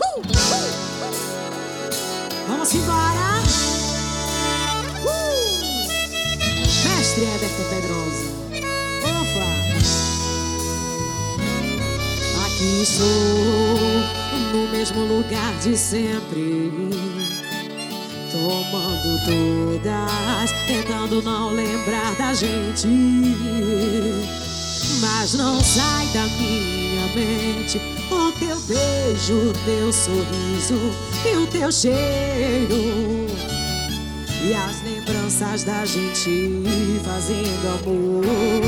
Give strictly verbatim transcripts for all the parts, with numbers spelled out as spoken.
Uh! Vamos embora. Uh! Mestre Everton Pedrosa. Opa! Aqui estou, no mesmo lugar de sempre, tomando todas, tentando não lembrar da gente. Mas não sai da minha mente o teu beijo, o teu sorriso e o teu cheiro, e as lembranças da gente fazendo amor.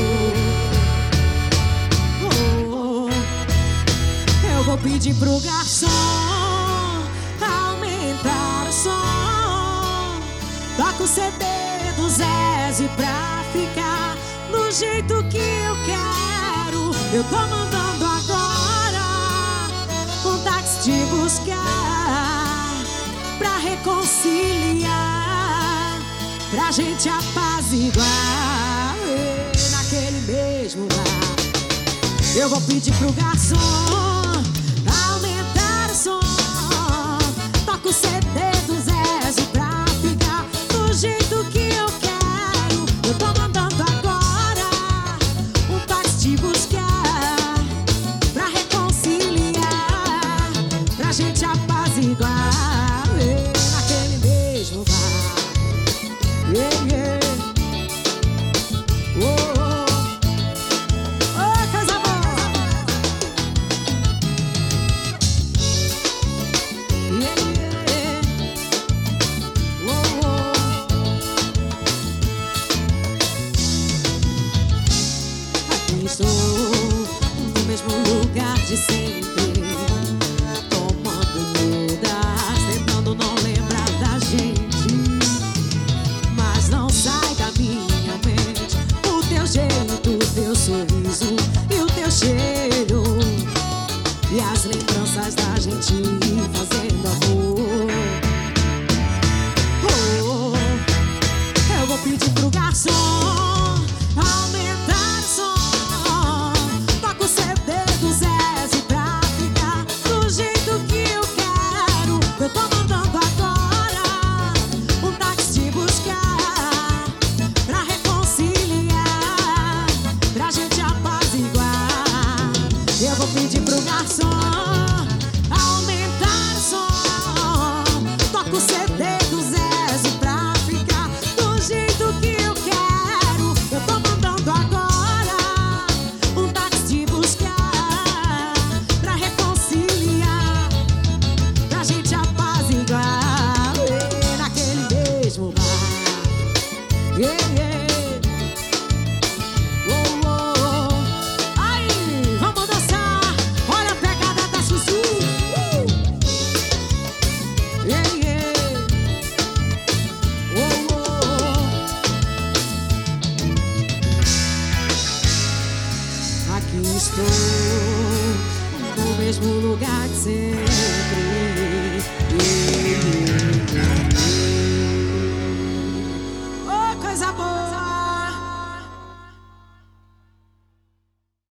Oh, eu vou pedir pro garçom aumentar o som, toca o C D do Zezé pra ficar do jeito que eu quero. Eu tô mandando agora um táxi te buscar pra reconciliar, pra gente apaziguar naquele mesmo lugar. Eu vou pedir pro garçom aumentar o som, toca o C D do Zezé pra ficar do jeito que eu quero. Eu tô mandando agora um táxi te buscar pra reconciliar, pra gente apaziguar